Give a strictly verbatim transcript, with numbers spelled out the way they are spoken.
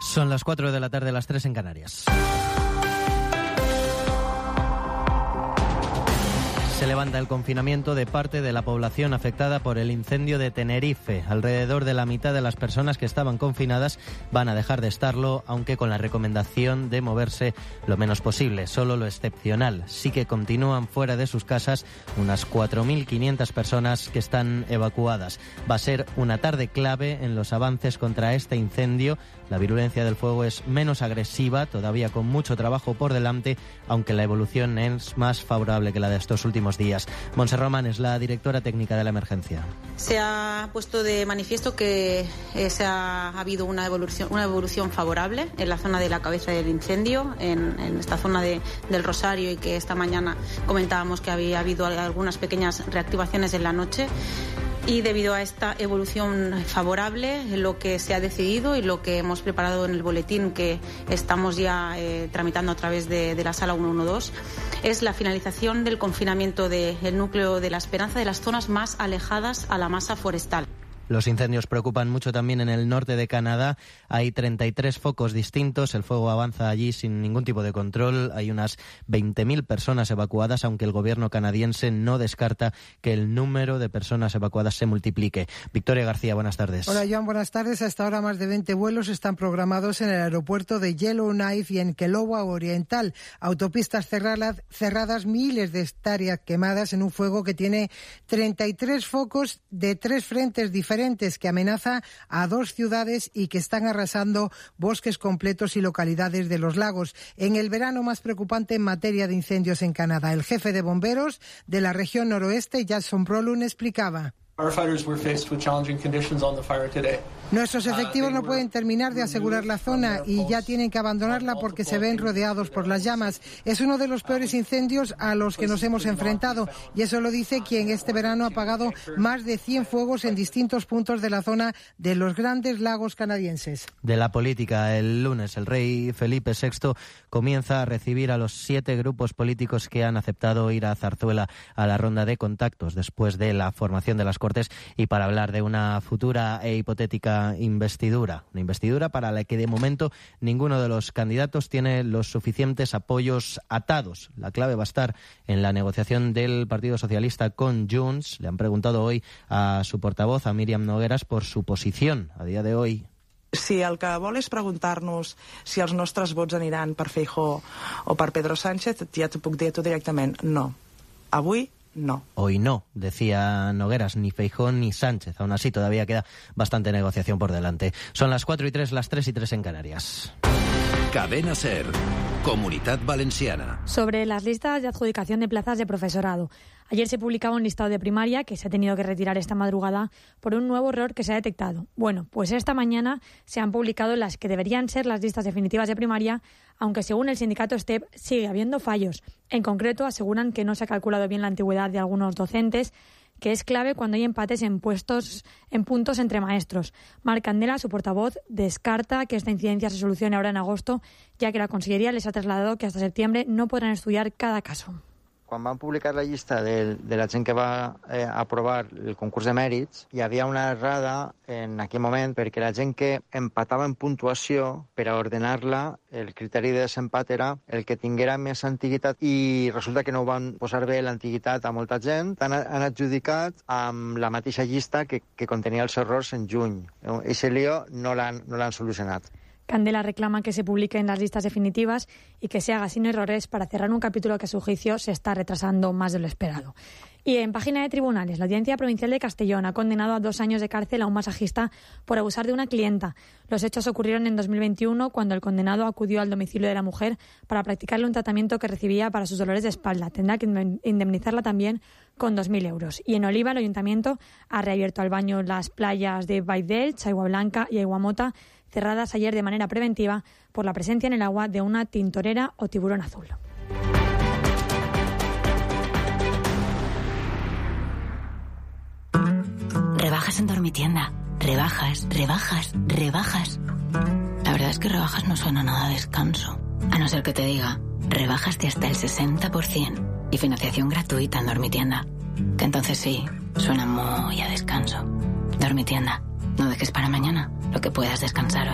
Son las cuatro de la tarde, las tres en Canarias. Se levanta el confinamiento de parte de la población afectada por el incendio de Tenerife. Alrededor de la mitad de las personas que estaban confinadas van a dejar de estarlo, aunque con la recomendación de moverse lo menos posible, solo lo excepcional. Sí que continúan fuera de sus casas unas cuatro mil quinientas personas que están evacuadas. Va a ser una tarde clave en los avances contra este incendio. La virulencia del fuego es menos agresiva, todavía con mucho trabajo por delante, aunque la evolución es más favorable que la de estos últimos días. Montse Román es la directora técnica de la emergencia. Se ha puesto de manifiesto que eh, se ha, ha habido una evolución, una evolución favorable en la zona de la cabeza del incendio, en, en esta zona de, del Rosario, y que esta mañana comentábamos que había habido algunas pequeñas reactivaciones en la noche. Y debido a esta evolución favorable, lo que se ha decidido y lo que hemos preparado en el boletín que estamos ya eh, tramitando a través de, de la sala ciento doce es la finalización del confinamiento del núcleo de La Esperanza de las zonas más alejadas a la masa forestal. Los incendios preocupan mucho también en el norte de Canadá. Hay treinta y tres focos distintos. El fuego avanza allí sin ningún tipo de control. Hay unas veinte mil personas evacuadas, aunque el gobierno canadiense no descarta que el número de personas evacuadas se multiplique. Victoria García, buenas tardes. Hola, Joan, buenas tardes. Hasta ahora más de veinte vuelos están programados en el aeropuerto de Yellowknife y en Kelowa Oriental. Autopistas cerradas, cerradas, miles de hectáreas quemadas en un fuego que tiene treinta y tres focos de tres frentes diferentes que amenaza a dos ciudades y que están arrasando bosques completos y localidades de los lagos. En el verano más preocupante en materia de incendios en Canadá, el jefe de bomberos de la región noroeste, Jason Brolin, explicaba. Nuestros efectivos no pueden terminar de asegurar la zona y ya tienen que abandonarla porque se ven rodeados por las llamas. Es uno de los peores incendios a los que nos hemos enfrentado, y eso lo dice quien este verano ha apagado más de cien fuegos en distintos puntos de la zona de los grandes lagos canadienses. De la política, el lunes el rey Felipe sexto comienza a recibir a los siete grupos políticos que han aceptado ir a Zarzuela a la ronda de contactos después de la formación de las Cortes, y para hablar de una futura e hipotética investidura. Una investidura para la que de momento ninguno de los candidatos tiene los suficientes apoyos atados. La clave va a estar en la negociación del Partido Socialista con Junts. Le han preguntado hoy a su portavoz, a Míriam Nogueras, por su posición a día de hoy. Si el que vol és preguntar-nos si els nostres vots aniran per Feijóo o per Pedro Sánchez, ja t'ho puc dir tu directament, no. Avui no. Hoy no, decía Nogueras, ni Feijóo ni Sánchez. Aún así, todavía queda bastante negociación por delante. Son las cuatro y tres, las tres y tres en Canarias. Cadena SER, Comunitat Valenciana. Sobre las listas de adjudicación de plazas de profesorado. Ayer se publicaba un listado de primaria que se ha tenido que retirar esta madrugada por un nuevo error que se ha detectado. Bueno, pues esta mañana se han publicado las que deberían ser las listas definitivas de primaria, aunque según el sindicato STEP sigue habiendo fallos. En concreto, aseguran que no se ha calculado bien la antigüedad de algunos docentes, que es clave cuando hay empates en puestos en puntos entre maestros. Marc Candela, su portavoz, descarta que esta incidencia se solucione ahora en agosto, ya que la Conselleria les ha trasladado que hasta septiembre no podrán estudiar cada caso. Quan van publicar la llista de, de la gent que va eh, aprovar el concurs de mèrits, hi havia una errada en aquell moment perquè la gent que empatava en puntuació, per a ordenar-la, el criteri de desempat era el que tinguera més antiguitat, i resulta que no ho van posar bé l'antiguitat a molta gent. Han, han adjudicat amb la mateixa llista que, que contenia els errors en juny. Eixe lío no l'han, no l'han solucionat. Candela reclama que se publiquen las listas definitivas y que se haga sin errores para cerrar un capítulo que a su juicio se está retrasando más de lo esperado. Y en página de tribunales, la Audiencia Provincial de Castellón ha condenado a dos años de cárcel a un masajista por abusar de una clienta. Los hechos ocurrieron en dos mil veintiuno, cuando el condenado acudió al domicilio de la mujer para practicarle un tratamiento que recibía para sus dolores de espalda. Tendrá que indemnizarla también con dos mil euros. Y en Oliva, el Ayuntamiento ha reabierto al baño las playas de Baidels, Aigua Blanca y Aiguamota, cerradas ayer de manera preventiva por la presencia en el agua de una tintorera o tiburón azul. Rebajas en Dormitienda. Rebajas, rebajas, rebajas. La verdad es que rebajas no suena nada a descanso. A no ser que te diga, rebajas de hasta el sesenta por ciento y financiación gratuita en Dormitienda. Que entonces sí, suena muy a descanso. Dormitienda. No dejes para mañana lo que puedas descansar hoy.